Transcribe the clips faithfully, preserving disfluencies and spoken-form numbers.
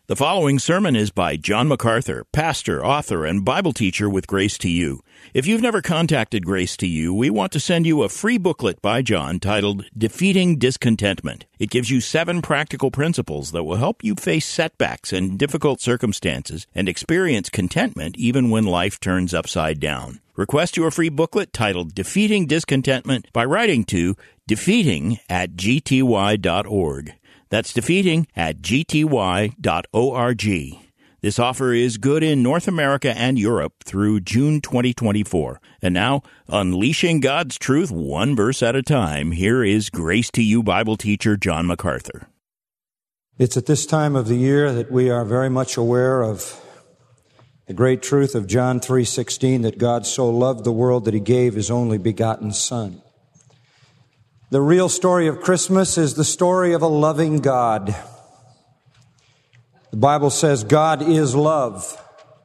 The following sermon is by John MacArthur, pastor, author, and Bible teacher with Grace to You. If you've never contacted Grace to You, we want to send you a free booklet by John titled Defeating Discontentment. It gives you seven practical principles that will help you face setbacks and difficult circumstances and experience contentment even when life turns upside down. Request your free booklet titled Defeating Discontentment by writing to defeating at g t y dot org. That's defeating at g t y dot org. This offer is good in North America and Europe through June twenty twenty-four. And now, unleashing God's truth one verse at a time, here is Grace to You Bible teacher John MacArthur. It's at this time of the year that we are very much aware of the great truth of John three sixteen, that God so loved the world that He gave His only begotten Son. The real story of Christmas is the story of a loving God. The Bible says God is love.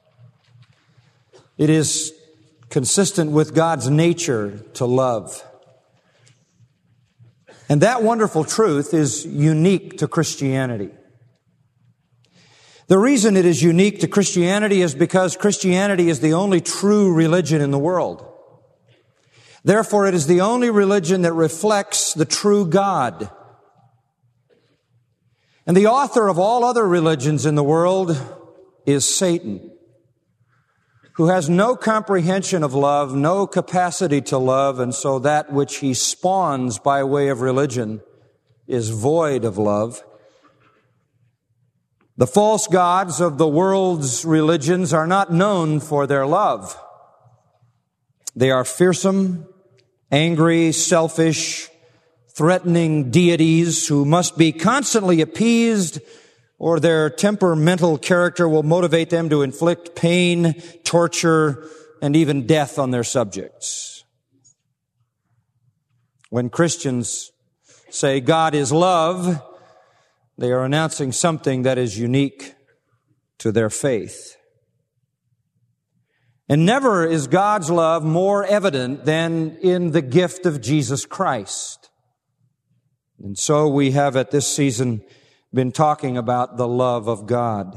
It is consistent with God's nature to love. And that wonderful truth is unique to Christianity. The reason it is unique to Christianity is because Christianity is the only true religion in the world. Therefore, it is the only religion that reflects the true God. And the author of all other religions in the world is Satan, who has no comprehension of love, no capacity to love, and so that which he spawns by way of religion is void of love. The false gods of the world's religions are not known for their love. They are fearsome, angry, selfish, threatening deities who must be constantly appeased, or their temperamental character will motivate them to inflict pain, torture, and even death on their subjects. When Christians say God is love, they are announcing something that is unique to their faith. And never is God's love more evident than in the gift of Jesus Christ. And so we have at this season been talking about the love of God.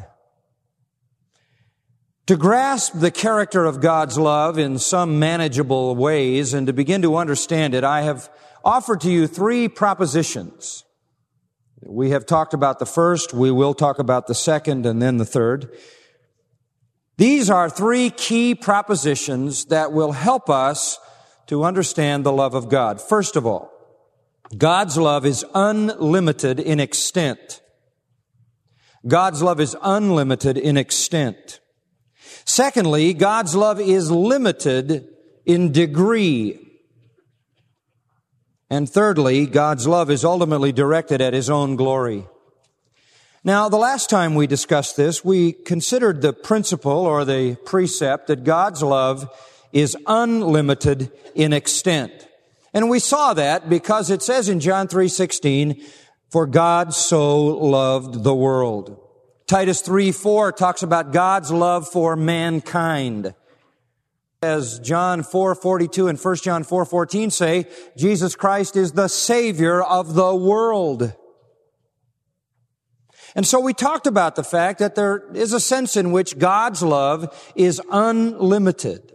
To grasp the character of God's love in some manageable ways and to begin to understand it, I have offered to you three propositions. We have talked about the first, we will talk about the second, and then the third. These are three key propositions that will help us to understand the love of God. First of all, God's love is unlimited in extent. God's love is unlimited in extent. Secondly, God's love is limited in degree. And thirdly, God's love is ultimately directed at His own glory. Now, the last time we discussed this, we considered the principle or the precept that God's love is unlimited in extent. And we saw that because it says in John three sixteen, for God so loved the world. Titus three four talks about God's love for mankind. As John four forty-two and First John four fourteen say, Jesus Christ is the Savior of the world. And so we talked about the fact that there is a sense in which God's love is unlimited.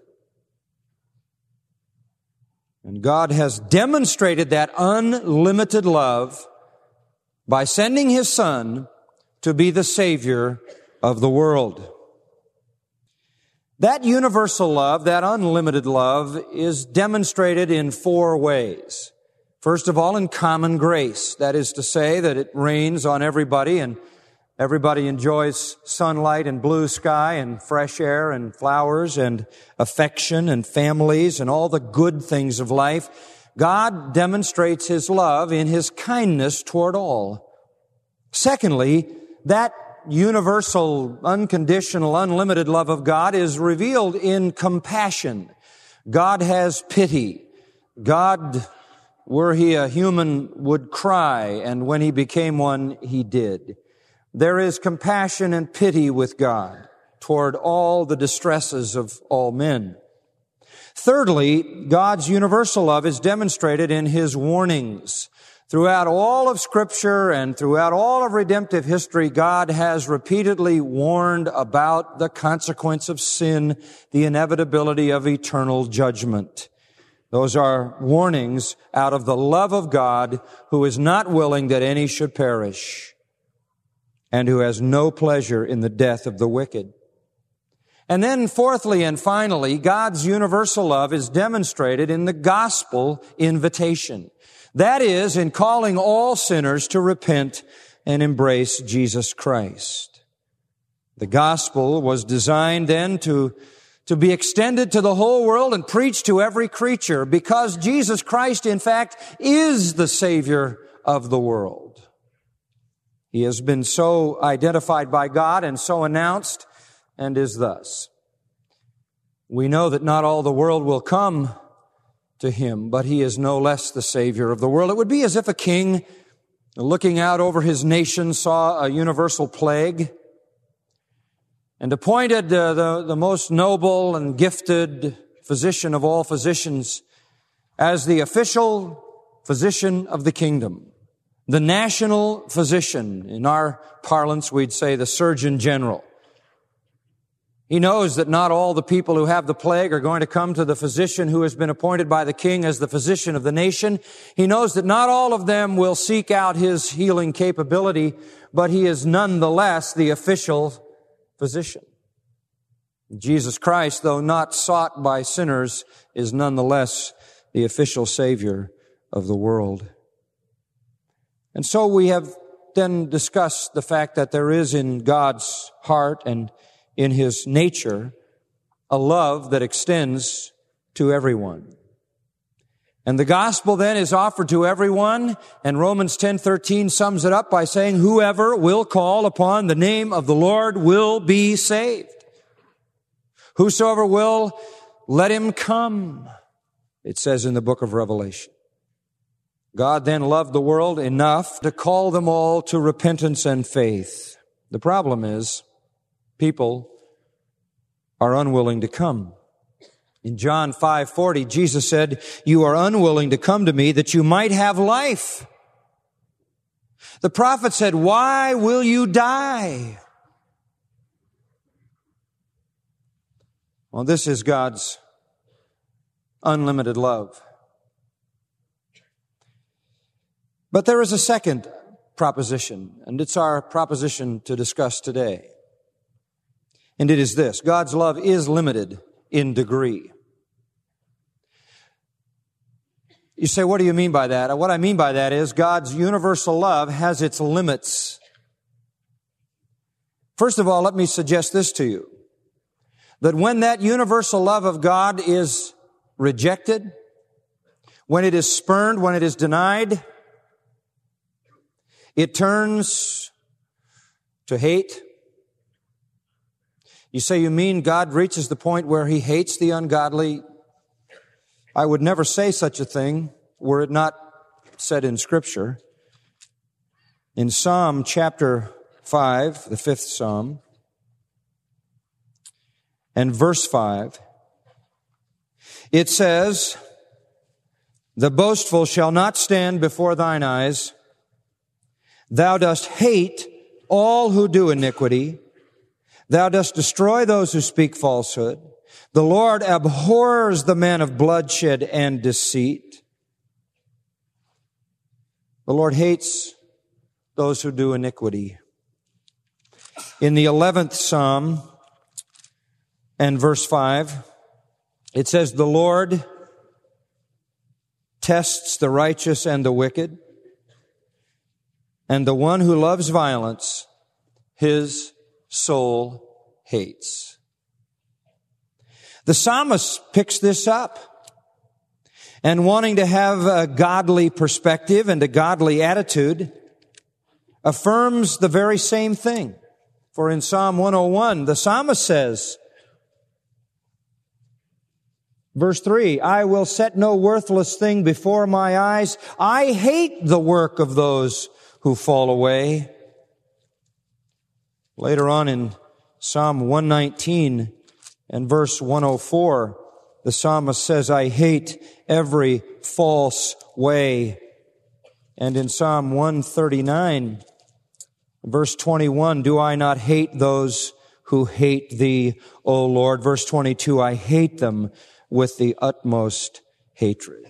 And God has demonstrated that unlimited love by sending His Son to be the Savior of the world. That universal love, that unlimited love, is demonstrated in four ways. First of all, in common grace. That is to say that it rains on everybody and everybody enjoys sunlight and blue sky and fresh air and flowers and affection and families and all the good things of life. God demonstrates His love in His kindness toward all. Secondly, that universal, unconditional, unlimited love of God is revealed in compassion. God has pity. God, were He a human, would cry, and when He became one, He did. There is compassion and pity with God toward all the distresses of all men. Thirdly, God's universal love is demonstrated in His warnings. Throughout all of Scripture and throughout all of redemptive history, God has repeatedly warned about the consequence of sin, the inevitability of eternal judgment. Those are warnings out of the love of God, who is not willing that any should perish, and who has no pleasure in the death of the wicked. And then fourthly and finally, God's universal love is demonstrated in the gospel invitation. That is, in calling all sinners to repent and embrace Jesus Christ. The gospel was designed then to, to be extended to the whole world and preached to every creature, because Jesus Christ, in fact, is the Savior of the world. He has been so identified by God and so announced, and is thus. We know that not all the world will come to Him, but He is no less the Savior of the world. It would be as if a king, looking out over his nation, saw a universal plague and appointed uh, the, the most noble and gifted physician of all physicians as the official physician of the kingdom, the national physician. In our parlance, we'd say the Surgeon General. He knows that not all the people who have the plague are going to come to the physician who has been appointed by the king as the physician of the nation. He knows that not all of them will seek out his healing capability, but he is nonetheless the official physician. Jesus Christ, though not sought by sinners, is nonetheless the official Savior of the world. And so we have then discussed the fact that there is in God's heart and in His nature a love that extends to everyone. And the gospel then is offered to everyone, and Romans ten thirteen sums it up by saying, whoever will call upon the name of the Lord will be saved. Whosoever will, let him come, it says in the book of Revelation. God then loved the world enough to call them all to repentance and faith. The problem is, people are unwilling to come. In John five forty, Jesus said, you are unwilling to come to me that you might have life. The prophet said, why will you die? Well, this is God's unlimited love. But there is a second proposition, and it's our proposition to discuss today. And it is this: God's love is limited in degree. You say, what do you mean by that? What I mean by that is God's universal love has its limits. First of all, let me suggest this to you, that when that universal love of God is rejected, when it is spurned, when it is denied, it turns to hate. You say, you mean God reaches the point where He hates the ungodly? I would never say such a thing were it not said in Scripture. In Psalm chapter five, the fifth Psalm, and verse five, it says, the boastful shall not stand before thine eyes. Thou dost hate all who do iniquity. Thou dost destroy those who speak falsehood. The Lord abhors the man of bloodshed and deceit. The Lord hates those who do iniquity. In the eleventh Psalm and verse five, it says, the Lord tests the righteous and the wicked, and the one who loves violence, His soul hates. The psalmist picks this up, and wanting to have a godly perspective and a godly attitude, affirms the very same thing. For in Psalm one oh one, the psalmist says, verse three, I will set no worthless thing before my eyes. I hate the work of those who fall away. Later on in Psalm one nineteen and verse one oh four, the psalmist says, I hate every false way And in Psalm one thirty-nine, verse twenty-one, do I not hate those who hate thee, O Lord? Verse twenty-two, I hate them with the utmost hatred.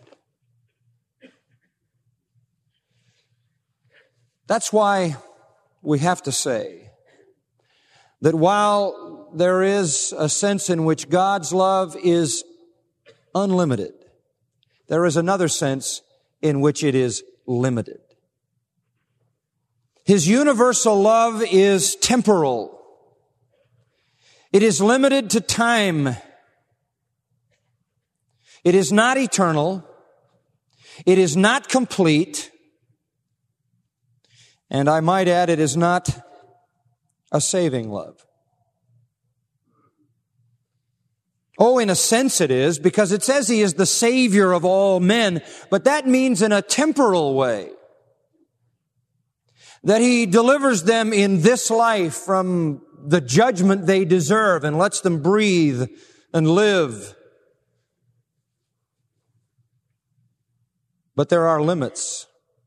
That's why we have to say that while there is a sense in which God's love is unlimited, there is another sense in which it is limited. His universal love is temporal. It is limited to time. It is not eternal. It is not complete. And I might add, it is not a saving love. Oh, in a sense it is, because it says He is the Savior of all men, but that means in a temporal way. That He delivers them in this life from the judgment they deserve and lets them breathe and live. But there are limits.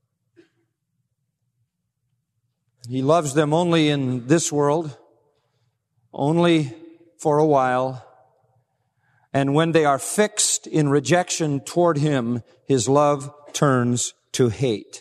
He loves them only in this world, only for a while. And when they are fixed in rejection toward Him, His love turns to hate.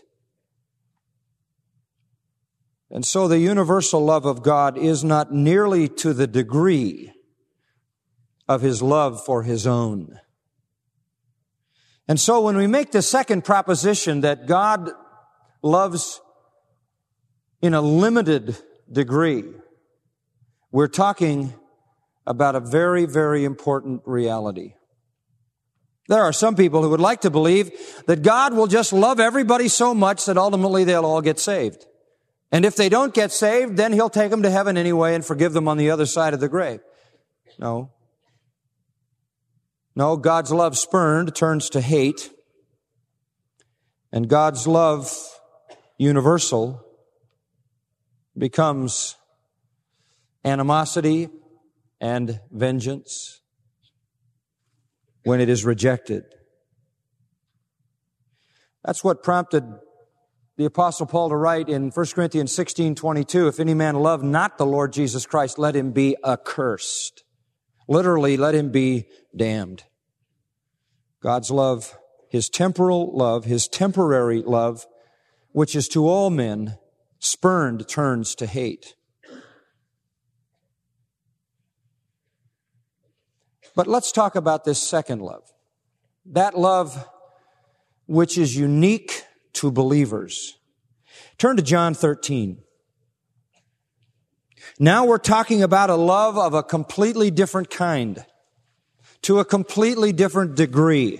And so the universal love of God is not nearly to the degree of His love for His own. And so when we make the second proposition that God loves in a limited degree, we're talking about a very, very important reality. There are some people who would like to believe that God will just love everybody so much that ultimately they'll all get saved. And if they don't get saved, then He'll take them to heaven anyway and forgive them on the other side of the grave. No. No, God's love spurned turns to hate. And God's love universal becomes animosity and vengeance when it is rejected. That's what prompted the Apostle Paul to write in First Corinthians sixteen twenty-two, if any man love not the Lord Jesus Christ, let him be accursed. Literally, let him be damned. God's love, His temporal love, His temporary love, which is to all men, spurned turns to hate. But let's talk about this second love. That love which is unique to believers. Turn to John thirteen. Now we're talking about a love of a completely different kind, to a completely different degree.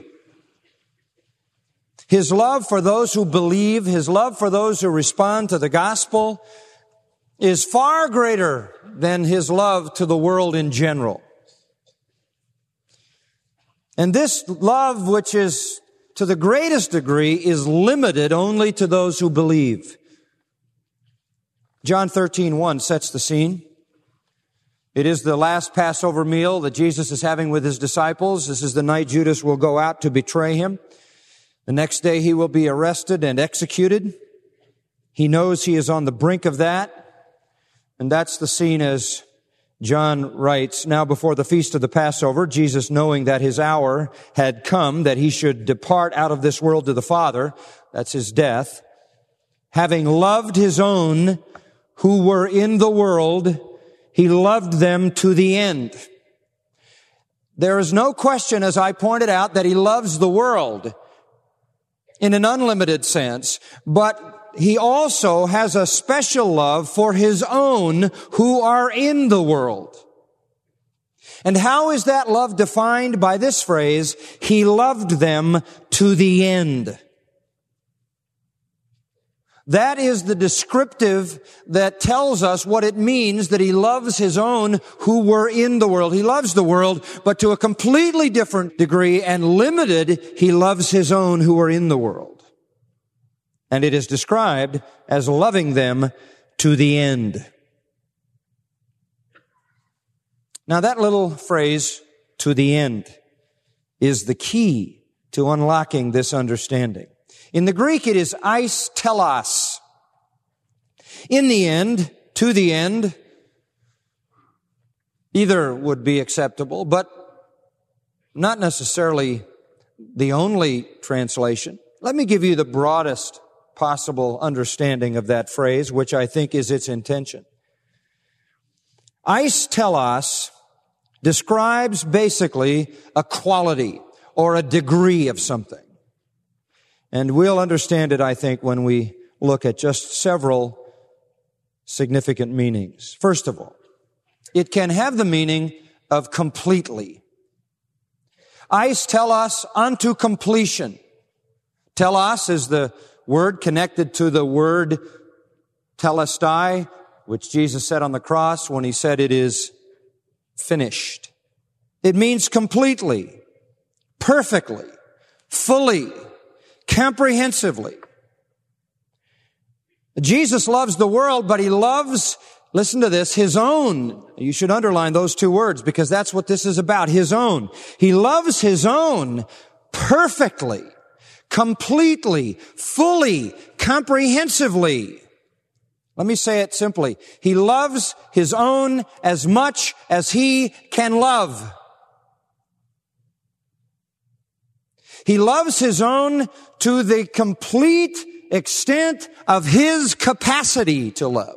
His love for those who believe, His love for those who respond to the gospel is far greater than His love to the world in general. And this love, which is to the greatest degree, is limited only to those who believe. John thirteen one sets the scene. It is the last Passover meal that Jesus is having with His disciples. This is the night Judas will go out to betray Him. The next day He will be arrested and executed. He knows He is on the brink of that. And that's the scene as John writes, now before the feast of the Passover, Jesus, knowing that His hour had come, that He should depart out of this world to the Father, that's His death, having loved His own who were in the world, He loved them to the end. There is no question, as I pointed out, that He loves the world in an unlimited sense, but He also has a special love for His own who are in the world. And how is that love defined? By this phrase, He loved them to the end. That is the descriptive that tells us what it means that He loves His own who were in the world. He loves the world, but to a completely different degree and limited, He loves His own who are in the world. And it is described as loving them to the end. Now that little phrase, to the end, is the key to unlocking this understanding. In the Greek, it is eis telos. In the end, to the end, either would be acceptable, but not necessarily the only translation. Let me give you the broadest possible understanding of that phrase, which I think is its intention. Eis telos describes basically a quality or a degree of something. And we'll understand it, I think, when we look at just several significant meanings. First of all, it can have the meaning of completely. Eis telos unto completion. Telos is the word connected to the word telestai, which Jesus said on the cross when he said it is finished. It means completely, perfectly, fully, comprehensively. Jesus loves the world, but he loves, listen to this, his own. You should underline those two words because that's what this is about, his own. He loves his own perfectly, completely, fully, comprehensively. Let me say it simply. He loves his own as much as he can love. He loves his own to the complete extent of his capacity to love.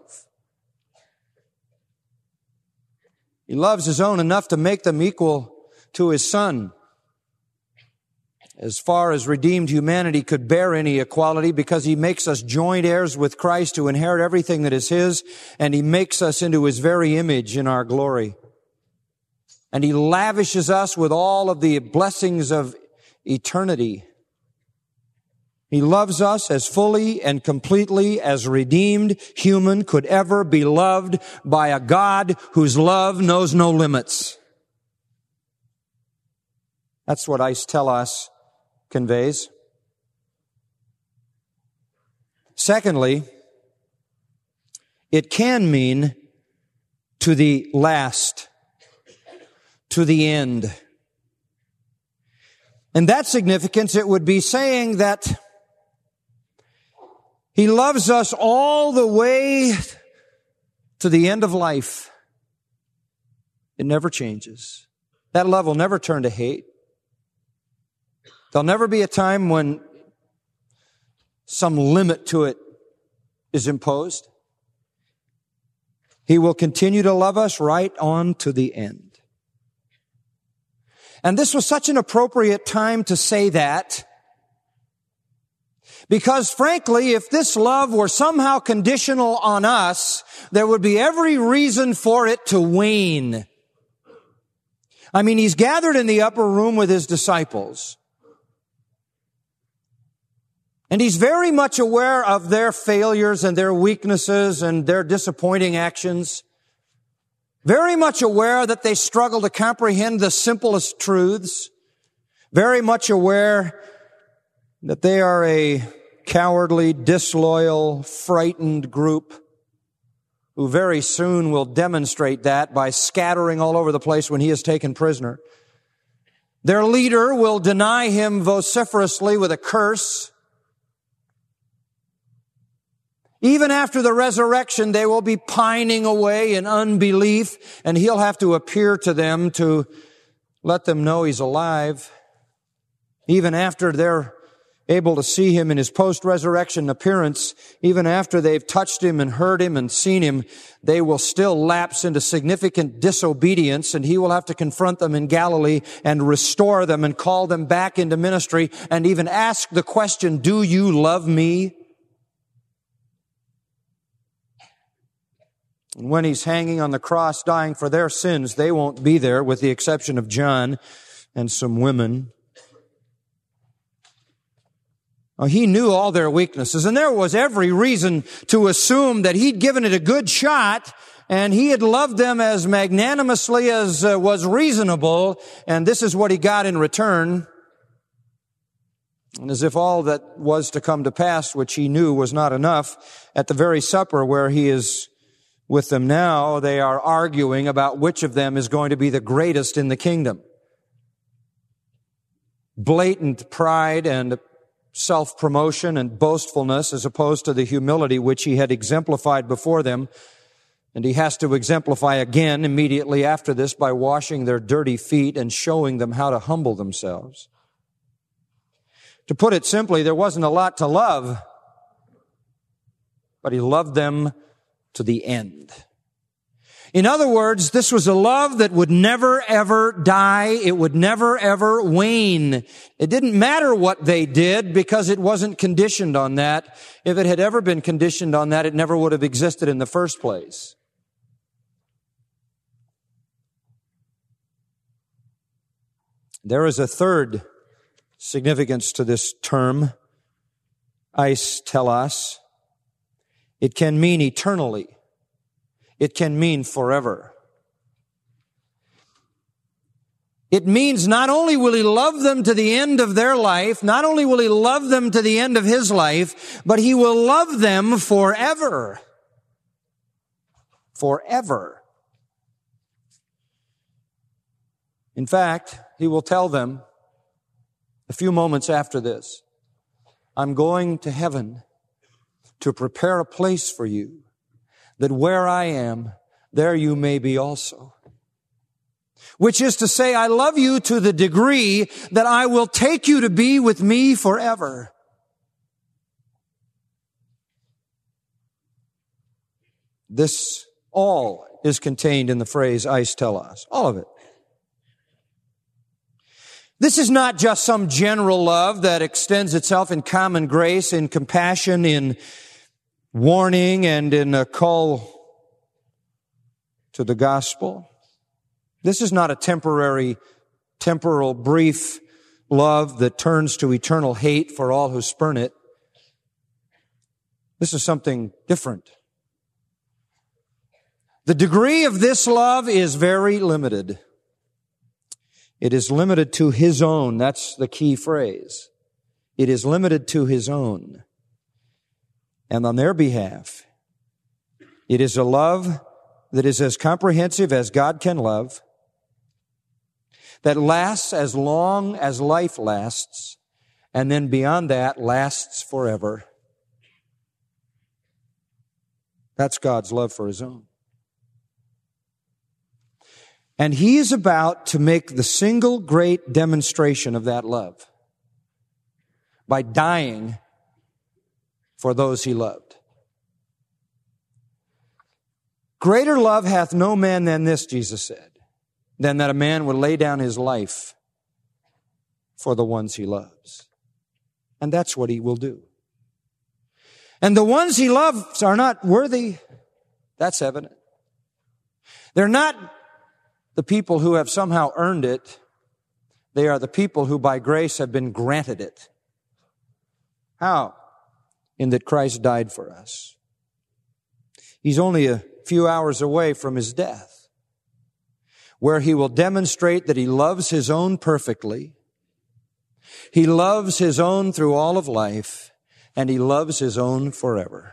He loves his own enough to make them equal to his Son. As far as redeemed humanity could bear any equality, because he makes us joint heirs with Christ to inherit everything that is his, and he makes us into his very image in our glory. And he lavishes us with all of the blessings of eternity. He loves us as fully and completely as redeemed human could ever be loved by a God whose love knows no limits. That's what eis telos conveys. Secondly, it can mean to the last, to the end. In that significance, it would be saying that he loves us all the way to the end of life. It never changes. That love will never turn to hate. There'll never be a time when some limit to it is imposed. He will continue to love us right on to the end. And this was such an appropriate time to say that, because frankly, if this love were somehow conditional on us, there would be every reason for it to wane. I mean, he's gathered in the upper room with his disciples. And he's very much aware of their failures and their weaknesses and their disappointing actions. Very much aware that they struggle to comprehend the simplest truths. Very much aware that they are a cowardly, disloyal, frightened group who very soon will demonstrate that by scattering all over the place when he is taken prisoner. Their leader will deny him vociferously with a curse. Even after the resurrection, they will be pining away in unbelief, and he'll have to appear to them to let them know he's alive. Even after they're able to see him in his post-resurrection appearance, even after they've touched him and heard him and seen him, they will still lapse into significant disobedience, and he will have to confront them in Galilee and restore them and call them back into ministry and even ask the question, do you love me? And when he's hanging on the cross dying for their sins, they won't be there with the exception of John and some women. Now, he knew all their weaknesses, and there was every reason to assume that he'd given it a good shot and he had loved them as magnanimously as uh, was reasonable, and this is what he got in return. And as if all that was to come to pass, which he knew was not enough, at the very supper where he is with them now, they are arguing about which of them is going to be the greatest in the kingdom. Blatant pride and self-promotion and boastfulness as opposed to the humility which he had exemplified before them. And he has to exemplify again immediately after this by washing their dirty feet and showing them how to humble themselves. To put it simply, there wasn't a lot to love, but he loved them to the end. In other words, this was a love that would never ever die. It would never ever wane. It didn't matter what they did because it wasn't conditioned on that. If it had ever been conditioned on that, it never would have existed in the first place. There is a third significance to this term, eis telos. It can mean eternally. It can mean forever. It means not only will he love them to the end of their life, not only will he love them to the end of his life, but he will love them forever. Forever. In fact, he will tell them a few moments after this, I'm going to heaven to prepare a place for you, that where I am, there you may be also. Which is to say, I love you to the degree that I will take you to be with me forever. This all is contained in the phrase eis telos. All of it. This is not just some general love that extends itself in common grace, in compassion, in warning, and in a call to the gospel. This is not a temporary, temporal, brief love that turns to eternal hate for all who spurn it. This is something different. The degree of this love is very limited. It is limited to his own. That's the key phrase. It is limited to his own. And on their behalf, it is a love that is as comprehensive as God can love, that lasts as long as life lasts, and then beyond that lasts forever. That's God's love for his own. And he is about to make the single great demonstration of that love by dying for those he loved. Greater love hath no man than this, Jesus said, than that a man would lay down his life for the ones he loves. And that's what he will do. And the ones he loves are not worthy. That's evident. They're not the people who have somehow earned it. They are the people who by grace have been granted it. How? In that Christ died for us. He's only a few hours away from his death, where he will demonstrate that he loves his own perfectly. He loves his own through all of life, and he loves his own forever.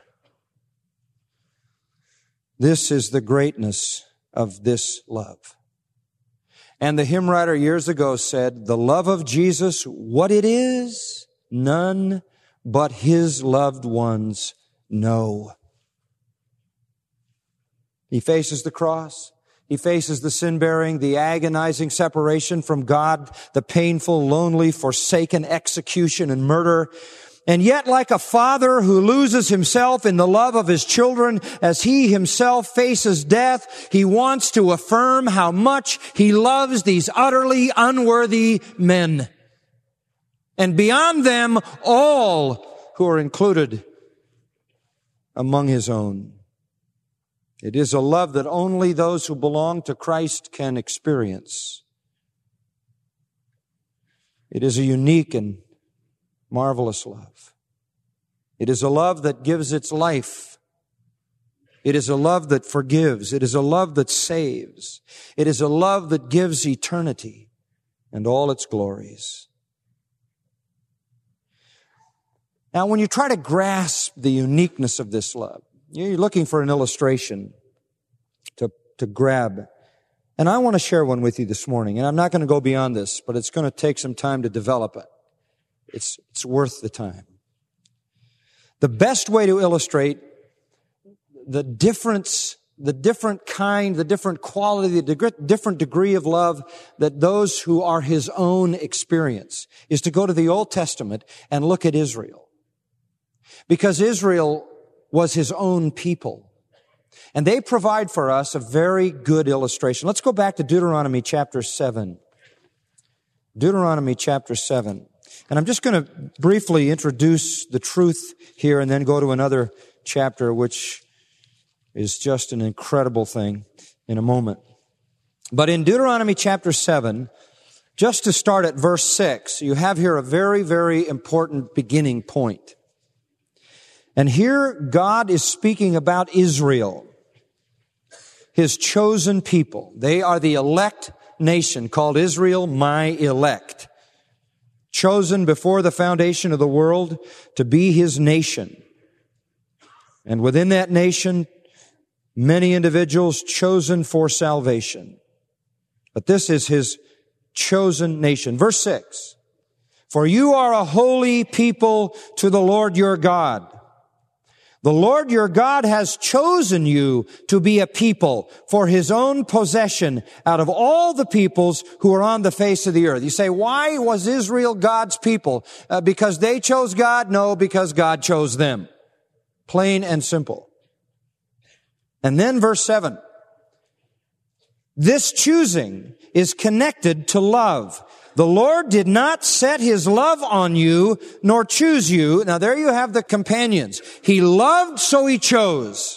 This is the greatness of this love. And the hymn writer years ago said, the love of Jesus, what it is, none but his loved ones know. He faces the cross. He faces the sin-bearing, the agonizing separation from God, the painful, lonely, forsaken execution and murder. And yet, like a father who loses himself in the love of his children as he himself faces death, he wants to affirm how much he loves these utterly unworthy men. And beyond them, all who are included among his own. It is a love that only those who belong to Christ can experience. It is a unique and marvelous love. It is a love that gives its life. It is a love that forgives. It is a love that saves. It is a love that gives eternity and all its glories. Now, when you try to grasp the uniqueness of this love, you're looking for an illustration to, to grab. And I want to share one with you this morning. And I'm not going to go beyond this, but it's going to take some time to develop it. It's, it's worth the time. The best way to illustrate the difference, the different kind, the different quality, the different degree of love that those who are His own experience is to go to the Old Testament and look at Israel. Because Israel was His own people. And they provide for us a very good illustration. Let's go back to Deuteronomy chapter seven. Deuteronomy chapter seven. And I'm just going to briefly introduce the truth here and then go to another chapter, which is just an incredible thing in a moment. But in Deuteronomy chapter seven, just to start at verse six, you have here a very, very important beginning point. And here God is speaking about Israel, His chosen people. They are the elect nation called Israel, my elect. Chosen before the foundation of the world to be His nation. And within that nation, many individuals chosen for salvation. But this is His chosen nation. Verse six. For you are a holy people to the Lord your God. The Lord your God has chosen you to be a people for His own possession out of all the peoples who are on the face of the earth. You say, why was Israel God's people? Uh, because they chose God? No, because God chose them. Plain and simple. And then verse seven. This choosing is connected to love. The Lord did not set His love on you, nor choose you. Now there you have the companions. He loved, so He chose.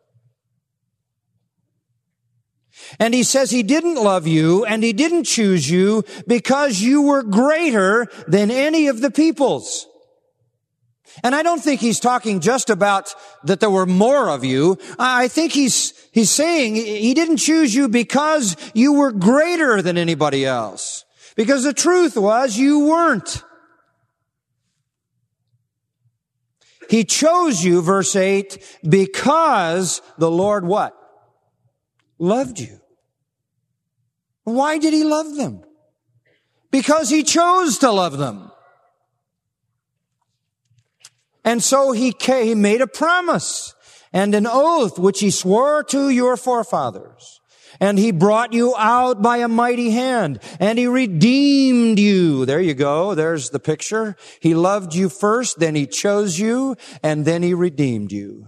And He says He didn't love you, and He didn't choose you because you were greater than any of the peoples. And I don't think He's talking just about that there were more of you. I think He's, He's saying He didn't choose you because you were greater than anybody else. Because the truth was, you weren't. He chose you, verse eight, because the Lord what? Loved you. Why did He love them? Because He chose to love them. And so He came, He made a promise and an oath which He swore to your forefathers. And He brought you out by a mighty hand, and He redeemed you. There you go. There's the picture. He loved you first, then He chose you, and then He redeemed you.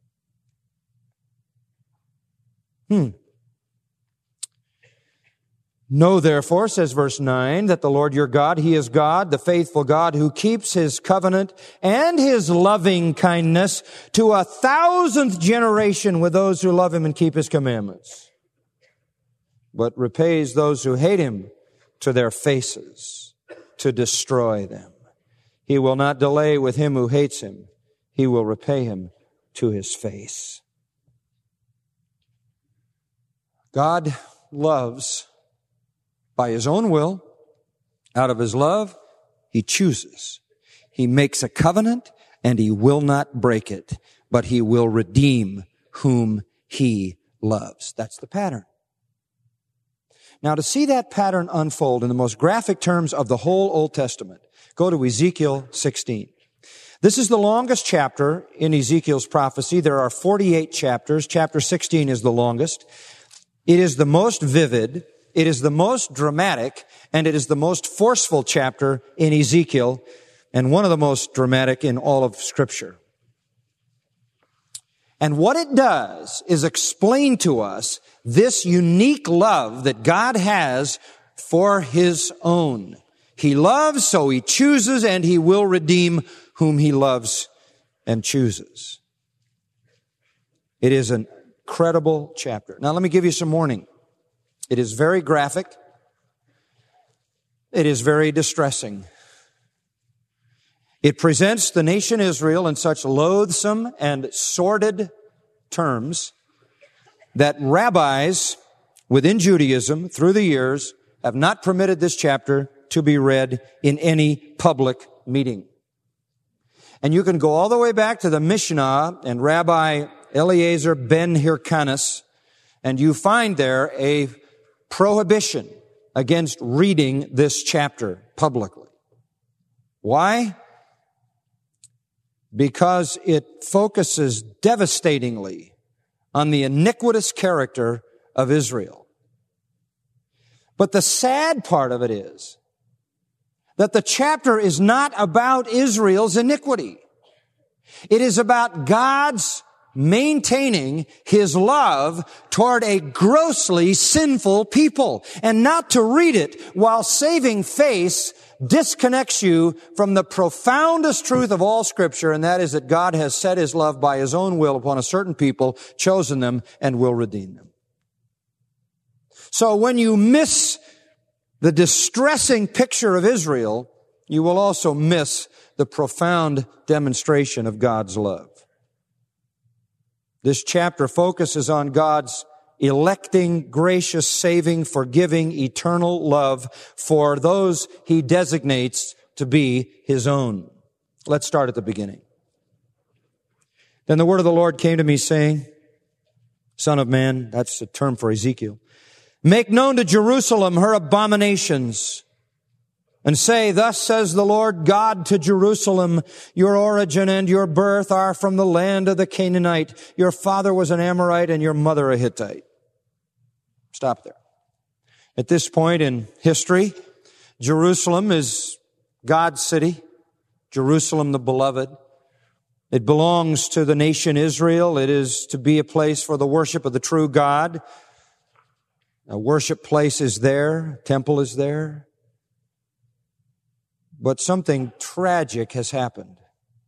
Hmm. Know therefore, says verse nine, that the Lord your God, He is God, the faithful God, who keeps His covenant and His loving kindness to a thousandth generation with those who love Him and keep His commandments, but repays those who hate Him to their faces to destroy them. He will not delay with him who hates Him. He will repay him to his face. God loves by His own will. Out of His love, He chooses. He makes a covenant, and He will not break it, but He will redeem whom He loves. That's the pattern. Now, to see that pattern unfold in the most graphic terms of the whole Old Testament, go to Ezekiel sixteen. This is the longest chapter in Ezekiel's prophecy. There are forty-eight chapters. Chapter sixteen is the longest. It is the most vivid, it is the most dramatic, and it is the most forceful chapter in Ezekiel, and one of the most dramatic in all of Scripture. And what it does is explain to us this unique love that God has for His own. He loves, so He chooses, and He will redeem whom He loves and chooses. It is an incredible chapter. Now let me give you some warning. It is very graphic. It is very distressing. It presents the nation Israel in such loathsome and sordid terms that rabbis within Judaism through the years have not permitted this chapter to be read in any public meeting. And you can go all the way back to the Mishnah and Rabbi Eliezer ben Hyrcanus, and you find there a prohibition against reading this chapter publicly. Why? Because it focuses devastatingly on the iniquitous character of Israel. But the sad part of it is that the chapter is not about Israel's iniquity. It is about God's maintaining His love toward a grossly sinful people. And not to read it while saving face disconnects you from the profoundest truth of all Scripture, and that is that God has set His love by His own will upon a certain people, chosen them, and will redeem them. So when you miss the distressing picture of Israel, you will also miss the profound demonstration of God's love. This chapter focuses on God's electing, gracious, saving, forgiving, eternal love for those He designates to be His own. Let's start at the beginning. Then the word of the Lord came to me saying, Son of man, that's a term for Ezekiel, make known to Jerusalem her abominations, and say, thus says the Lord God to Jerusalem, your origin and your birth are from the land of the Canaanite. Your father was an Amorite and your mother a Hittite. Stop there. At this point in history, Jerusalem is God's city, Jerusalem the beloved. It belongs to the nation Israel. It is to be a place for the worship of the true God. A worship place is there, temple is there. But something tragic has happened.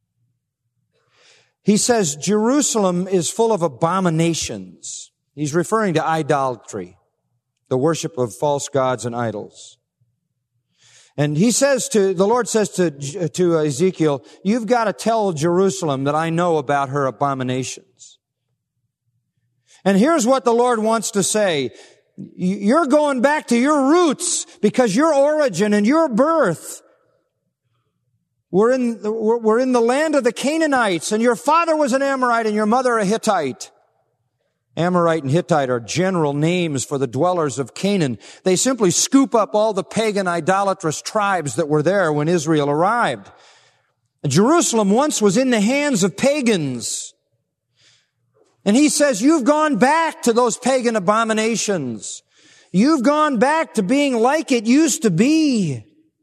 He says Jerusalem is full of abominations. He's referring to idolatry, the worship of false gods and idols. And he says to, the Lord says to, to Ezekiel, you've got to tell Jerusalem that I know about her abominations. And here's what the Lord wants to say. You're going back to your roots because your origin and your birth We're in, we're in the land of the Canaanites, and your father was an Amorite and your mother a Hittite. Amorite and Hittite are general names for the dwellers of Canaan. They simply scoop up all the pagan idolatrous tribes that were there when Israel arrived. Jerusalem once was in the hands of pagans. And he says, you've gone back to those pagan abominations. You've gone back to being like it used to be.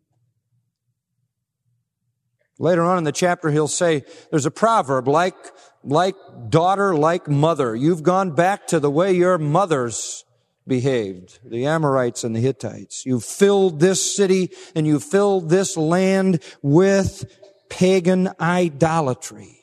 Later on in the chapter, he'll say, there's a proverb, like, like daughter, like mother. You've gone back to the way your mothers behaved, the Amorites and the Hittites. You've filled this city and you've filled this land with pagan idolatry.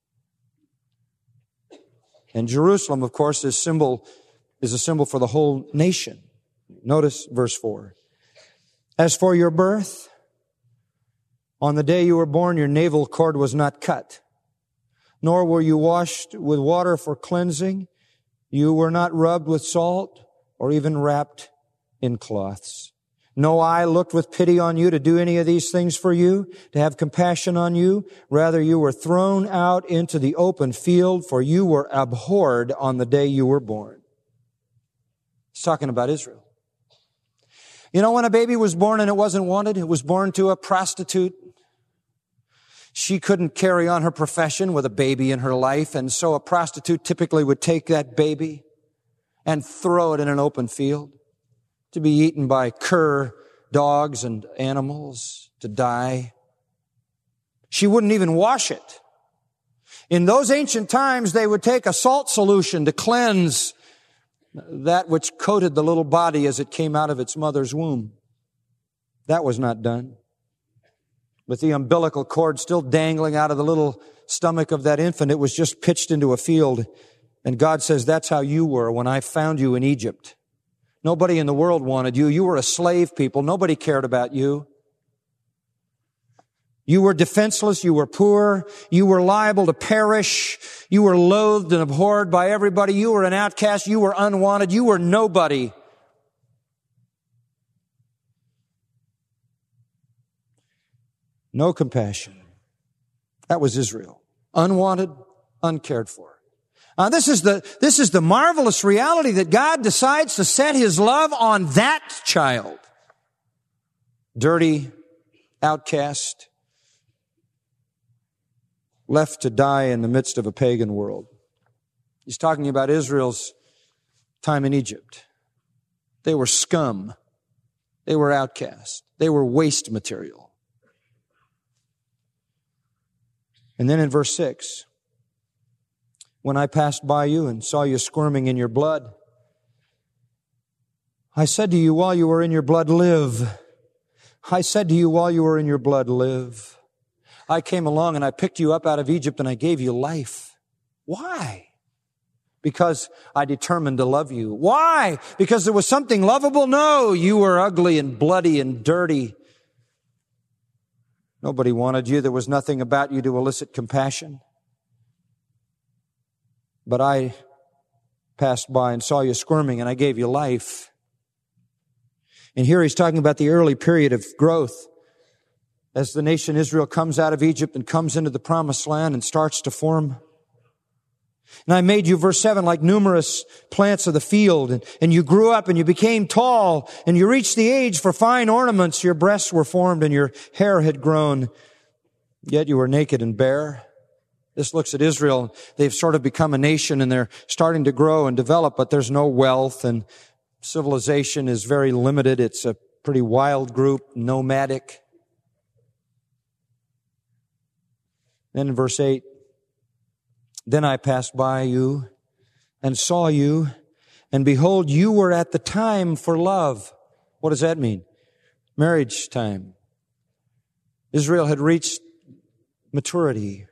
And Jerusalem, of course, is symbol, is a symbol for the whole nation. Notice verse four. As for your birth, on the day you were born, your navel cord was not cut, nor were you washed with water for cleansing. You were not rubbed with salt or even wrapped in cloths. No eye looked with pity on you to do any of these things for you, to have compassion on you. Rather, you were thrown out into the open field, for you were abhorred on the day you were born. He's talking about Israel. You know, when a baby was born and it wasn't wanted, it was born to a prostitute. She couldn't carry on her profession with a baby in her life, and so a prostitute typically would take that baby and throw it in an open field to be eaten by cur dogs and animals, to die. She wouldn't even wash it. In those ancient times, they would take a salt solution to cleanse that which coated the little body as it came out of its mother's womb. That was not done. With the umbilical cord still dangling out of the little stomach of that infant, it was just pitched into a field. And God says, that's how you were when I found you in Egypt. Nobody in the world wanted you. You were a slave people. Nobody cared about you. You were defenseless. You were poor. You were liable to perish. You were loathed and abhorred by everybody. You were an outcast. You were unwanted. You were nobody. No compassion. That was Israel. Unwanted, uncared for. Now, this is the, this is the marvelous reality that God decides to set His love on that child. Dirty, outcast, left to die in the midst of a pagan world. He's talking about Israel's time in Egypt. They were scum. They were outcast. They were waste material. And then in verse six, when I passed by you and saw you squirming in your blood, I said to you while you were in your blood, live. I said to you while you were in your blood, live. I came along and I picked you up out of Egypt and I gave you life. Why? Because I determined to love you. Why? Because there was something lovable? No, you were ugly and bloody and dirty. Nobody wanted you. There was nothing about you to elicit compassion. But I passed by and saw you squirming and I gave you life. And here he's talking about the early period of growth as the nation Israel comes out of Egypt and comes into the promised land and starts to form. And I made you, verse seven, like numerous plants of the field. And, and you grew up and you became tall and you reached the age for fine ornaments. Your breasts were formed and your hair had grown. Yet you were naked and bare. This looks at Israel. They've sort of become a nation and they're starting to grow and develop, but there's no wealth and civilization is very limited. It's a pretty wild group, nomadic. Then in verse eight, then I passed by you and saw you, and behold, you were at the time for love. What does that mean? Marriage time. Israel had reached maturity.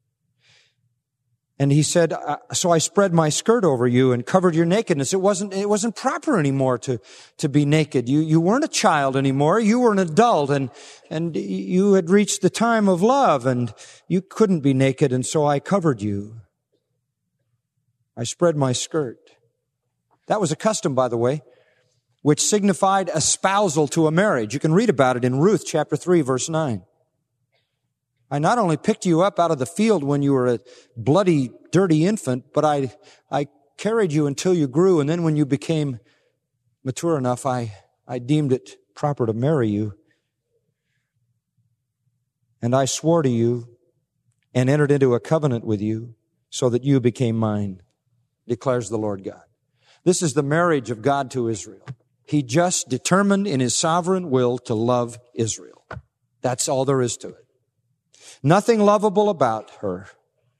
And he said, so I spread my skirt over you and covered your nakedness. It wasn't, it wasn't proper anymore to, to be naked. You, you weren't a child anymore. You were an adult and, and you had reached the time of love and you couldn't be naked. And so I covered you. I spread my skirt. That was a custom, by the way, which signified espousal to a marriage. You can read about it in Ruth chapter three, verse nine. I not only picked you up out of the field when you were a bloody, dirty infant, but I, I carried you until you grew. And then when you became mature enough, I, I deemed it proper to marry you. And I swore to you and entered into a covenant with you so that you became mine, declares the Lord God. This is the marriage of God to Israel. He just determined in his sovereign will to love Israel. That's all there is to it. Nothing lovable about her.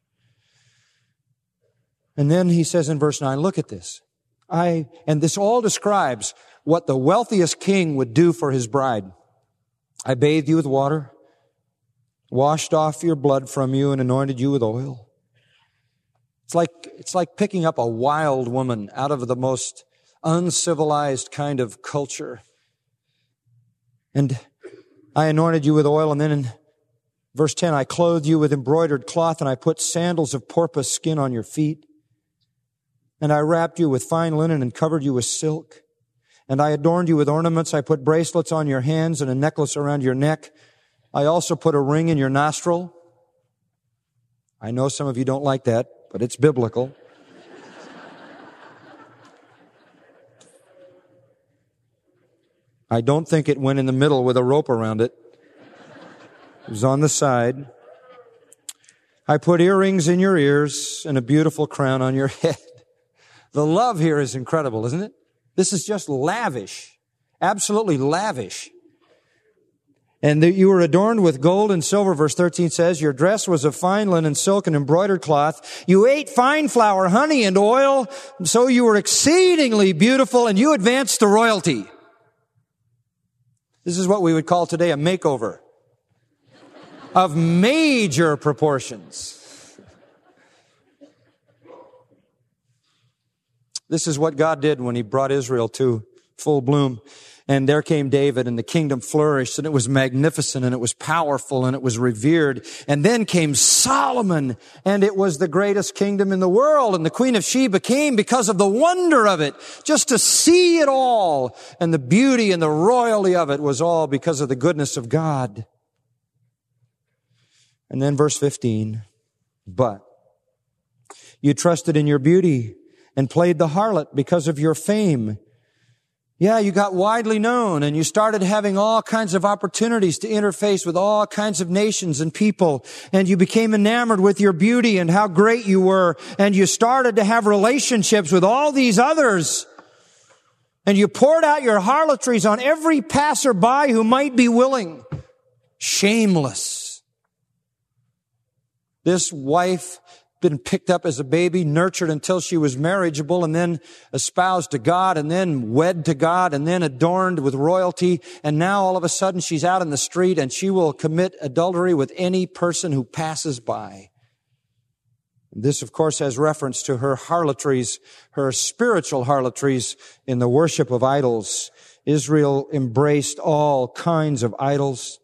And then he says in verse nine, look at this. I, and this all describes what the wealthiest king would do for his bride. I bathed you with water, washed off your blood from you, and anointed you with oil. It's like, it's like picking up a wild woman out of the most uncivilized kind of culture. And I anointed you with oil, and then in verse ten, I clothed you with embroidered cloth, and I put sandals of porpoise skin on your feet. And I wrapped you with fine linen and covered you with silk. And I adorned you with ornaments. I put bracelets on your hands and a necklace around your neck. I also put a ring in your nostril. I know some of you don't like that, but it's biblical. I don't think it went in the middle with a rope around it. It was on the side. I put earrings in your ears and a beautiful crown on your head. The love here is incredible, isn't it? This is just lavish. Absolutely lavish. And that you were adorned with gold and silver, verse thirteen says, your dress was of fine linen, silk, and embroidered cloth. You ate fine flour, honey, and oil, so you were exceedingly beautiful, and you advanced to royalty. This is what we would call today a makeover of major proportions. This is what God did when he brought Israel to full bloom. And there came David, and the kingdom flourished, and it was magnificent, and it was powerful, and it was revered. And then came Solomon, and it was the greatest kingdom in the world. And the Queen of Sheba came because of the wonder of it, just to see it all. And the beauty and the royalty of it was all because of the goodness of God. And then verse fifteen, but you trusted in your beauty and played the harlot because of your fame. Yeah, you got widely known and you started having all kinds of opportunities to interface with all kinds of nations and people, and you became enamored with your beauty and how great you were, and you started to have relationships with all these others, and you poured out your harlotries on every passerby who might be willing. Shameless. This wife been picked up as a baby, nurtured until she was marriageable, and then espoused to God, and then wed to God, and then adorned with royalty. And now all of a sudden she's out in the street and she will commit adultery with any person who passes by. This, of course, has reference to her harlotries, her spiritual harlotries in the worship of idols. Israel embraced all kinds of idols.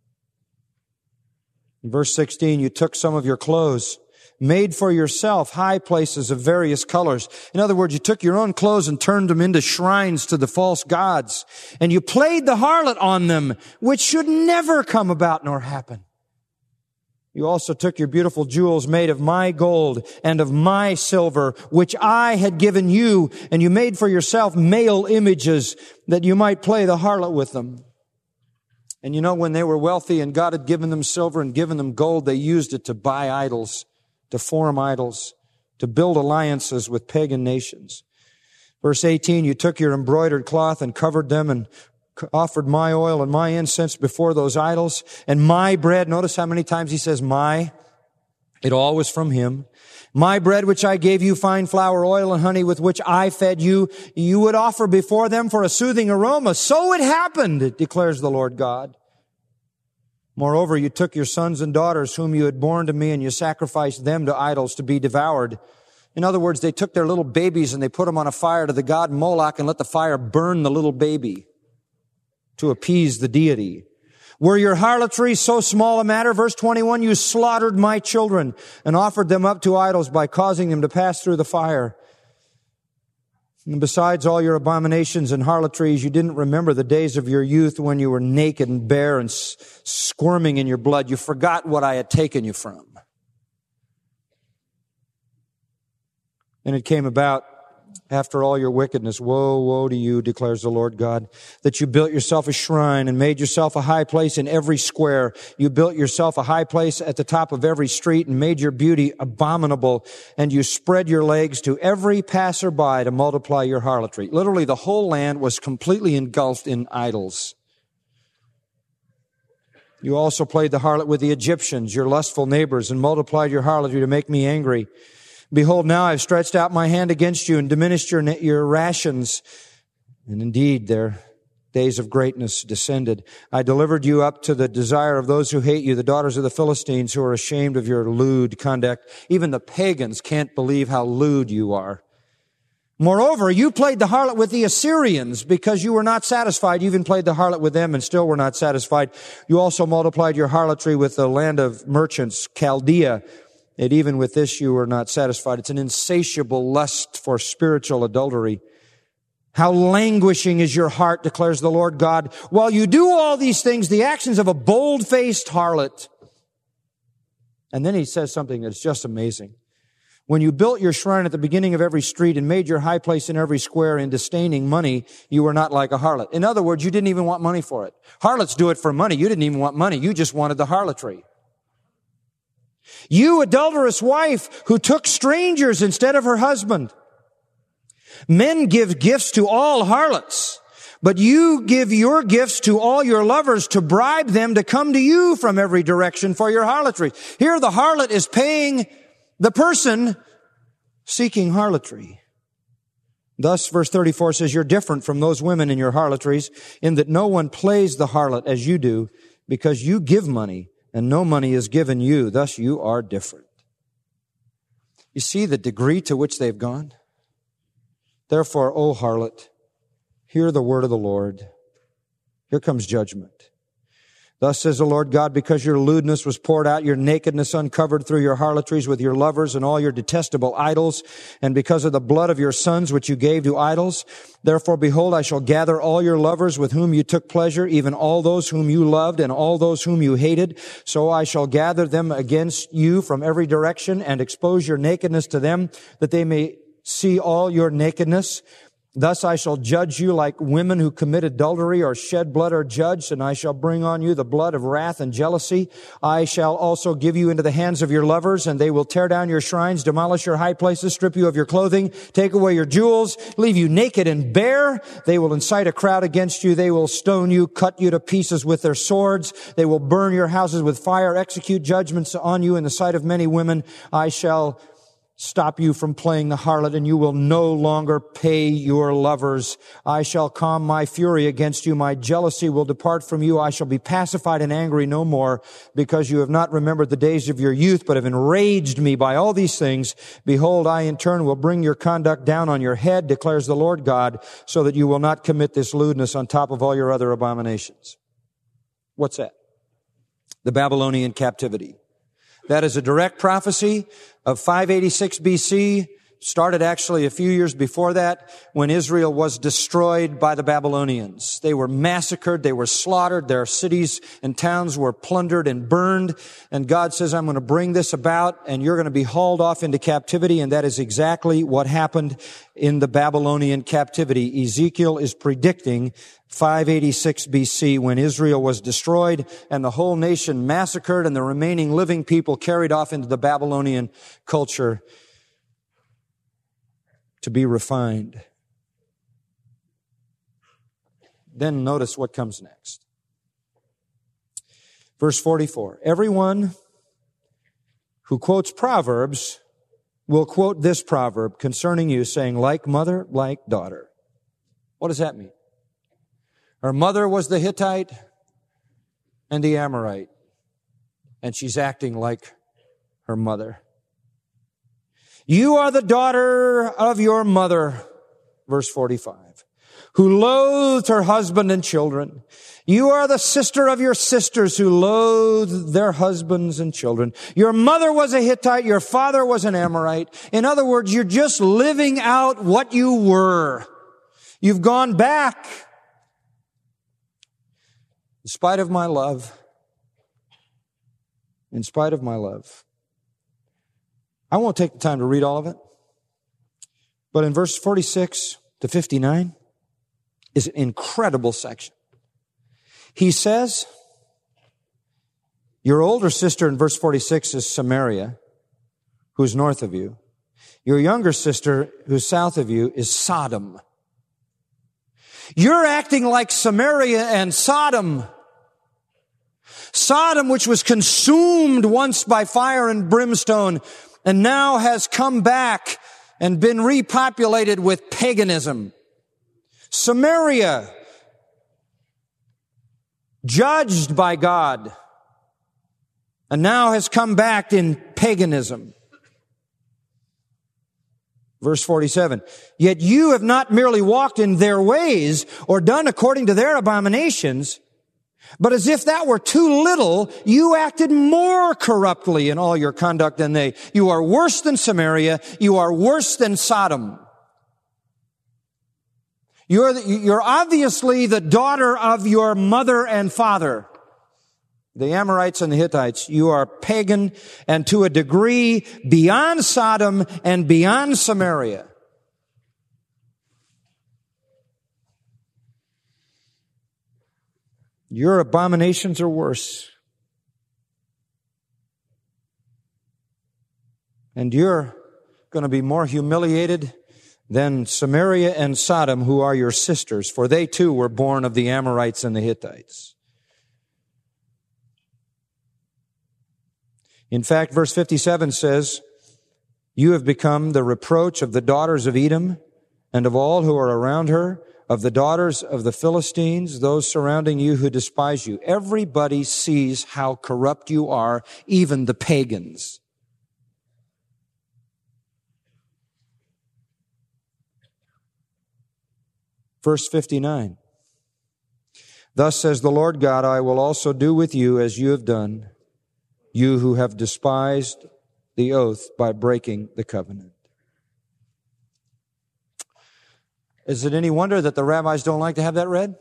In verse sixteen, you took some of your clothes, made for yourself high places of various colors. In other words, you took your own clothes and turned them into shrines to the false gods, and you played the harlot on them, which should never come about nor happen. You also took your beautiful jewels made of my gold and of my silver, which I had given you, and you made for yourself male images that you might play the harlot with them. And you know, when they were wealthy and God had given them silver and given them gold, they used it to buy idols, to form idols, to build alliances with pagan nations. Verse eighteen, you took your embroidered cloth and covered them and offered my oil and my incense before those idols, and my bread. Notice how many times he says my. It all was from him. My bread, which I gave you, fine flour, oil, and honey, with which I fed you, you would offer before them for a soothing aroma. So it happened, it declares the Lord God. Moreover, you took your sons and daughters whom you had borne to me, and you sacrificed them to idols to be devoured. In other words, they took their little babies and they put them on a fire to the god Moloch and let the fire burn the little baby to appease the deity. Were your harlotries so small a matter? Verse twenty-one, you slaughtered my children and offered them up to idols by causing them to pass through the fire. And besides all your abominations and harlotries, you didn't remember the days of your youth when you were naked and bare and s- squirming in your blood. You forgot what I had taken you from. And it came about after all your wickedness, woe, woe to you, declares the Lord God, that you built yourself a shrine and made yourself a high place in every square. You built yourself a high place at the top of every street and made your beauty abominable. And you spread your legs to every passerby to multiply your harlotry. Literally, the whole land was completely engulfed in idols. You also played the harlot with the Egyptians, your lustful neighbors, and multiplied your harlotry to make me angry. Behold, now I've stretched out my hand against you and diminished your, your rations. And indeed, their days of greatness descended. I delivered you up to the desire of those who hate you, the daughters of the Philistines, who are ashamed of your lewd conduct. Even the pagans can't believe how lewd you are. Moreover, you played the harlot with the Assyrians because you were not satisfied. You even played the harlot with them and still were not satisfied. You also multiplied your harlotry with the land of merchants, Chaldea. And even with this you were not satisfied. It's an insatiable lust for spiritual adultery. How languishing is your heart, declares the Lord God, while you do all these things, the actions of a bold-faced harlot. And then he says something that's just amazing. When you built your shrine at the beginning of every street and made your high place in every square in disdaining money, you were not like a harlot. In other words, you didn't even want money for it. Harlots do it for money. You didn't even want money. You just wanted the harlotry. You adulterous wife who took strangers instead of her husband. Men give gifts to all harlots, but you give your gifts to all your lovers to bribe them to come to you from every direction for your harlotry. Here the harlot is paying the person seeking harlotry. Thus, verse thirty-four says, you're different from those women in your harlotries in that no one plays the harlot as you do because you give money and no money is given you. Thus you are different. You see the degree to which they've gone? Therefore, O harlot, hear the word of the Lord. Here comes judgment. Thus says the Lord God, because your lewdness was poured out, your nakedness uncovered through your harlotries with your lovers and all your detestable idols, and because of the blood of your sons which you gave to idols, therefore, behold, I shall gather all your lovers with whom you took pleasure, even all those whom you loved and all those whom you hated. So I shall gather them against you from every direction and expose your nakedness to them, that they may see all your nakedness. Thus I shall judge you like women who commit adultery or shed blood are judged, and I shall bring on you the blood of wrath and jealousy. I shall also give you into the hands of your lovers, and they will tear down your shrines, demolish your high places, strip you of your clothing, take away your jewels, leave you naked and bare. They will incite a crowd against you. They will stone you, cut you to pieces with their swords. They will burn your houses with fire, execute judgments on you in the sight of many women. I shall stop you from playing the harlot, and you will no longer pay your lovers. I shall calm my fury against you. My jealousy will depart from you. I shall be pacified and angry no more, because you have not remembered the days of your youth, but have enraged me by all these things. Behold, I in turn will bring your conduct down on your head, declares the Lord God, so that you will not commit this lewdness on top of all your other abominations. What's that? The Babylonian captivity. That is a direct prophecy of five eighty-six B C, started actually a few years before that, when Israel was destroyed by the Babylonians. They were massacred, they were slaughtered, their cities and towns were plundered and burned, and God says, I'm going to bring this about, and you're going to be hauled off into captivity, and that is exactly what happened in the Babylonian captivity. Ezekiel is predicting five eighty-six B C, when Israel was destroyed and the whole nation massacred and the remaining living people carried off into the Babylonian culture to be refined. Then notice what comes next. Verse forty-four. Everyone who quotes Proverbs will quote this proverb concerning you, saying, like mother, like daughter. What does that mean? Her mother was the Hittite and the Amorite, and she's acting like her mother. You are the daughter of your mother, verse forty-five, who loathed her husband and children. You are the sister of your sisters who loathed their husbands and children. Your mother was a Hittite, your father was an Amorite. In other words, you're just living out what you were. You've gone back. In spite of my love, in spite of my love. I won't take the time to read all of it, but in verse forty-six to fifty-nine is an incredible section. He says, your older sister in verse forty-six is Samaria, who's north of you. Your younger sister, who's south of you, is Sodom. You're acting like Samaria and Sodom. Sodom, which was consumed once by fire and brimstone, and now has come back and been repopulated with paganism. Samaria, judged by God, and now has come back in paganism. Verse forty-seven, yet you have not merely walked in their ways or done according to their abominations, but as if that were too little, you acted more corruptly in all your conduct than they. You are worse than Samaria. You are worse than Sodom. You're, the, you're obviously the daughter of your mother and father. The Amorites and the Hittites, you are pagan and to a degree beyond Sodom and beyond Samaria. Your abominations are worse. And you're going to be more humiliated than Samaria and Sodom, who are your sisters, for they too were born of the Amorites and the Hittites. In fact, verse fifty-seven says, you have become the reproach of the daughters of Edom and of all who are around her, of the daughters of the Philistines, those surrounding you who despise you. Everybody sees how corrupt you are, even the pagans. Verse fifty-nine. Thus says the Lord God, I will also do with you as you have done, you who have despised the oath by breaking the covenant. Is it any wonder that the rabbis don't like to have that read?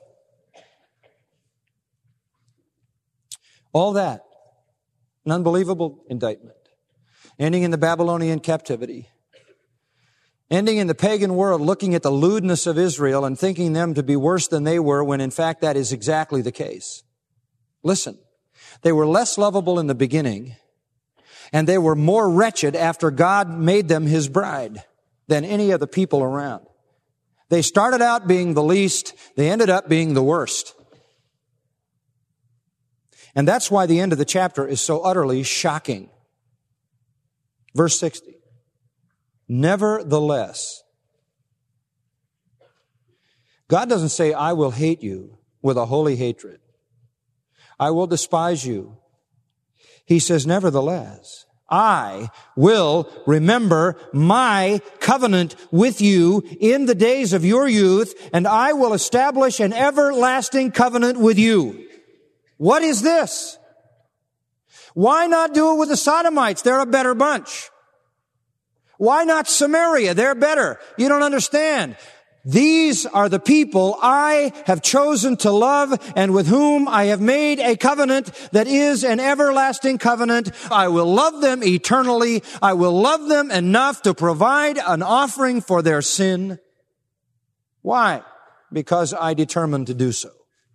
All that, an unbelievable indictment, ending in the Babylonian captivity, ending in the pagan world looking at the lewdness of Israel and thinking them to be worse than they were, when in fact that is exactly the case. Listen, they were less lovable in the beginning, and they were more wretched after God made them His bride than any of the people around. They started out being the least, they ended up being the worst. And that's why the end of the chapter is so utterly shocking. Verse sixty. Nevertheless, God doesn't say, I will hate you with a holy hatred. I will despise you. He says, nevertheless, I will remember my covenant with you in the days of your youth, and I will establish an everlasting covenant with you. What is this? Why not do it with the Sodomites? They're a better bunch. Why not Samaria? They're better. You don't understand. These are the people I have chosen to love and with whom I have made a covenant that is an everlasting covenant. I will love them eternally. I will love them enough to provide an offering for their sin. Why? Because I determined to do so.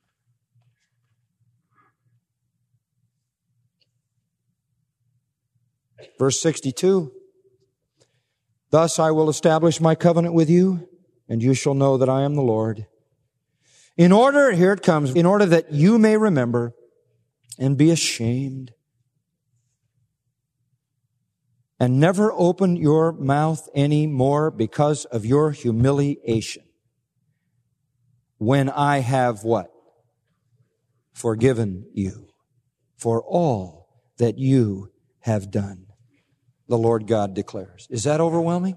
Verse sixty-two. Thus I will establish my covenant with you, and you shall know that I am the Lord. In order, here it comes, in order that you may remember and be ashamed and never open your mouth any more because of your humiliation. When I have what? Forgiven you for all that you have done, the Lord God declares. Is that overwhelming?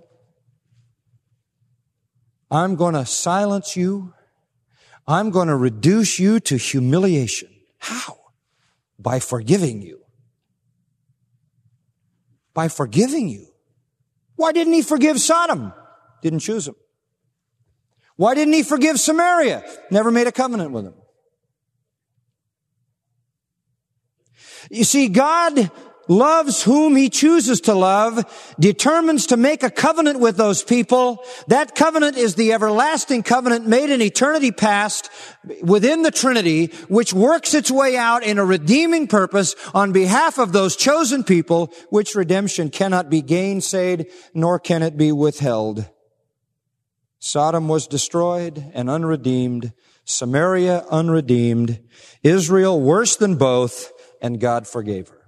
I'm going to silence you. I'm going to reduce you to humiliation. How? By forgiving you. By forgiving you. Why didn't He forgive Sodom? Didn't choose him. Why didn't He forgive Samaria? Never made a covenant with him. You see, God loves whom He chooses to love, determines to make a covenant with those people. That covenant is the everlasting covenant made in eternity past within the Trinity, which works its way out in a redeeming purpose on behalf of those chosen people, which redemption cannot be gainsaid, nor can it be withheld. Sodom was destroyed and unredeemed, Samaria unredeemed, Israel worse than both, and God forgave her.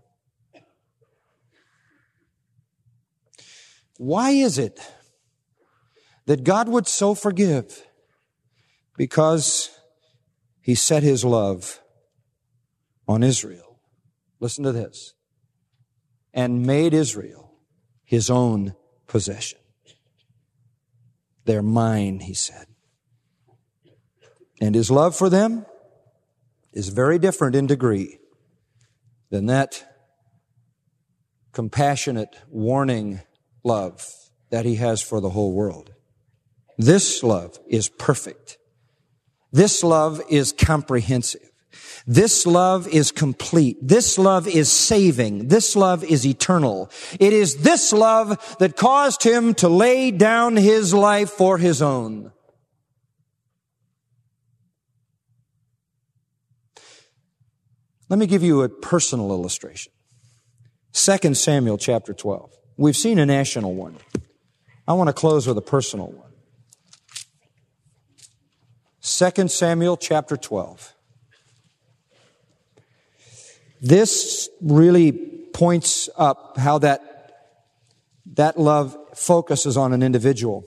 Why is it that God would so forgive? Because He set His love on Israel. Listen to this. And made Israel His own possession. They're mine, He said. And His love for them is very different in degree than that compassionate, warning love that He has for the whole world. This love is perfect. This love is comprehensive. This love is complete. This love is saving. This love is eternal. It is this love that caused Him to lay down His life for His own. Let me give you a personal illustration. Second Samuel chapter twelve. We've seen a national one. I want to close with a personal one. Second Samuel chapter twelve. This really points up how that, that love focuses on an individual.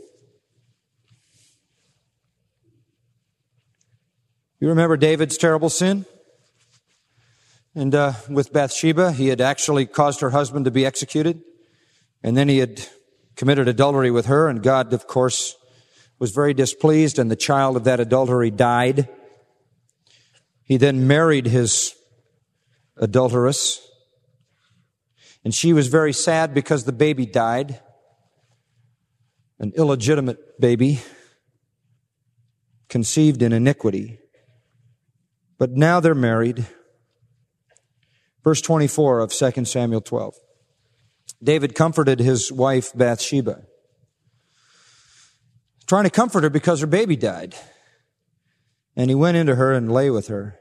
You remember David's terrible sin? And uh, with Bathsheba, he had actually caused her husband to be executed. And then he had committed adultery with her, and God, of course, was very displeased, and the child of that adultery died. He then married his adulteress, and she was very sad because the baby died, an illegitimate baby, conceived in iniquity. But now they're married. Verse twenty-four of Second Samuel twelve. David comforted his wife Bathsheba trying to comfort her because her baby died. And he went into her and lay with her.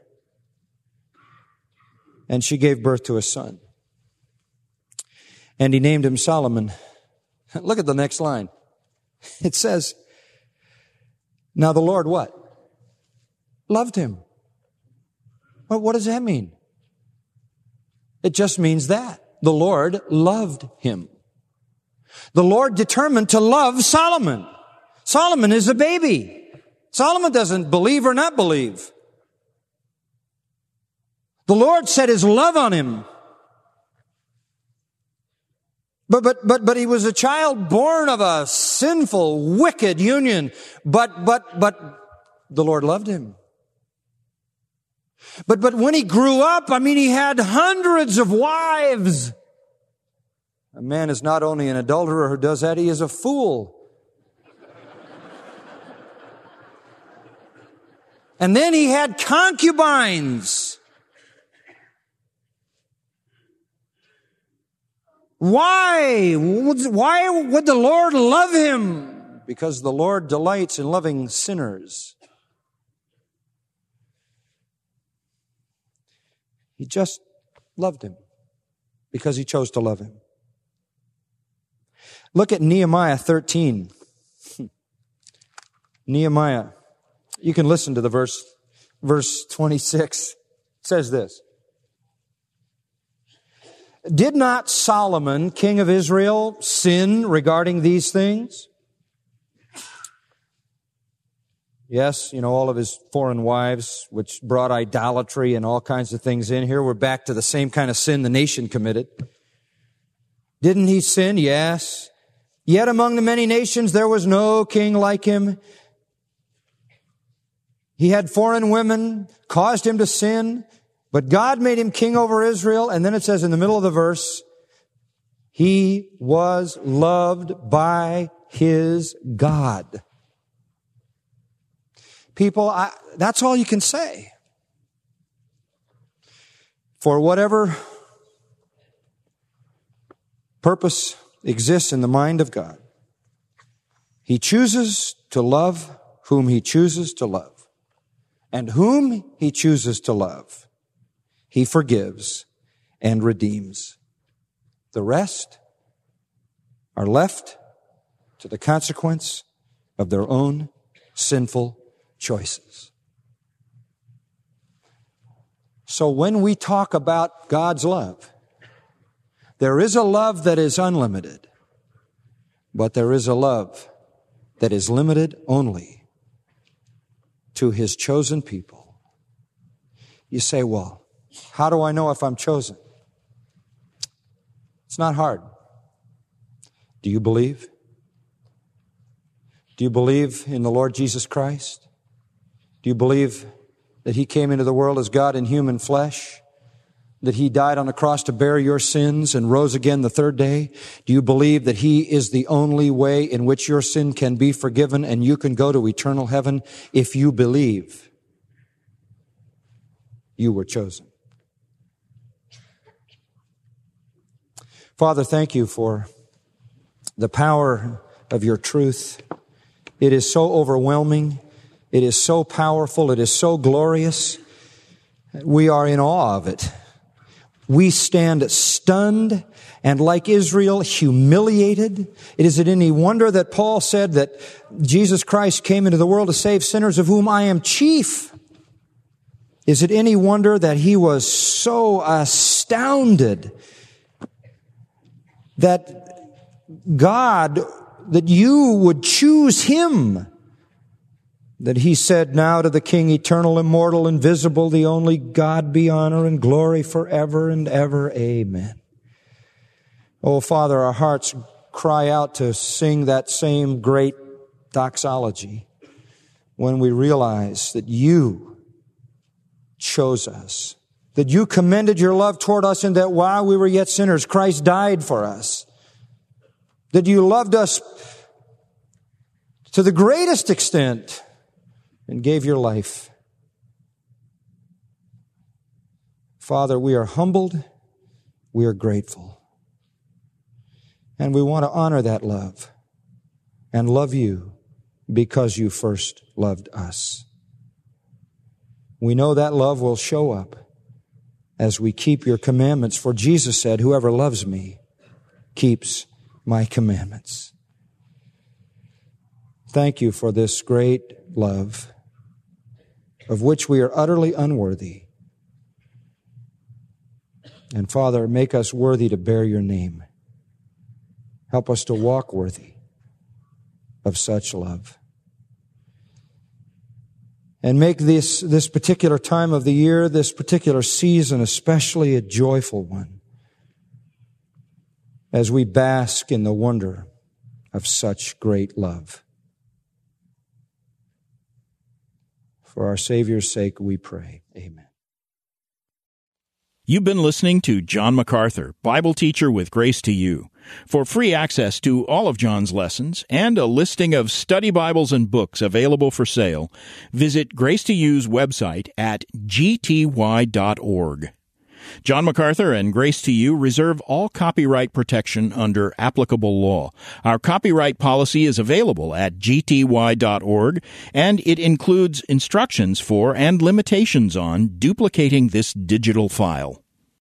And she gave birth to a son. And he named him Solomon. Look at the next line. It says, now the Lord what? Loved him. Well, what does that mean? It just means that. The Lord loved him. The Lord determined to love Solomon. Solomon is a baby. Solomon doesn't believe or not believe. The Lord set his love on him. But, but, but, but he was a child born of a sinful, wicked union. But, but, but the Lord loved him. But, but when he grew up, I mean, he had hundreds of wives. A man is not only an adulterer who does that, he is a fool. And then he had concubines. Why? Why would the Lord love him? Because the Lord delights in loving sinners. He just loved him because he chose to love him. Look at Nehemiah thirteen. Nehemiah. You can listen to the verse, verse twenty-six. It says this. Did not Solomon, king of Israel, sin regarding these things? Yes, you know, all of his foreign wives, which brought idolatry and all kinds of things in here. We're back to the same kind of sin the nation committed. Didn't he sin? Yes. Yet among the many nations there was no king like him. He had foreign women, caused him to sin, but God made him king over Israel. And then it says in the middle of the verse, he was loved by his God. People, I, that's all you can say. For whatever purpose exists in the mind of God, he chooses to love whom he chooses to love. And whom he chooses to love, he forgives and redeems. The rest are left to the consequence of their own sinful choices. So when we talk about God's love, there is a love that is unlimited, but there is a love that is limited only to his chosen people. You say, well, how do I know if I'm chosen? It's not hard. Do you believe? Do you believe in the Lord Jesus Christ? Do you believe that he came into the world as God in human flesh? That he died on the cross to bear your sins and rose again the third day? Do you believe that he is the only way in which your sin can be forgiven and you can go to eternal heaven? If you believe, you were chosen. Father, thank you for the power of your truth. It is so overwhelming. It is so powerful. It is so glorious. We are in awe of it. We stand stunned and, like Israel, humiliated. It is it any wonder that Paul said that Jesus Christ came into the world to save sinners, of whom I am chief? Is it any wonder that he was so astounded that God, that you would choose him, that he said, now to the King, eternal, immortal, invisible, the only God, be honor and glory forever and ever. Amen. Oh, Father, our hearts cry out to sing that same great doxology when we realize that you chose us, that you commended your love toward us, and that while we were yet sinners, Christ died for us, that you loved us to the greatest extent and gave your life. Father, we are humbled, we are grateful, and we want to honor that love and love you because you first loved us. We know that love will show up as we keep your commandments, for Jesus said, whoever loves me keeps my commandments. Thank you for this great love of which we are utterly unworthy. And Father, make us worthy to bear your name. Help us to walk worthy of such love. And make this, this particular time of the year, this particular season, especially a joyful one, as we bask in the wonder of such great love. For our Savior's sake, we pray. Amen. You've been listening to John MacArthur, Bible teacher with Grace to You. For free access to all of John's lessons and a listing of study Bibles and books available for sale, visit Grace to You's website at g t y dot org. John MacArthur and Grace to You reserve all copyright protection under applicable law. Our copyright policy is available at g t y dot org, and it includes instructions for and limitations on duplicating this digital file.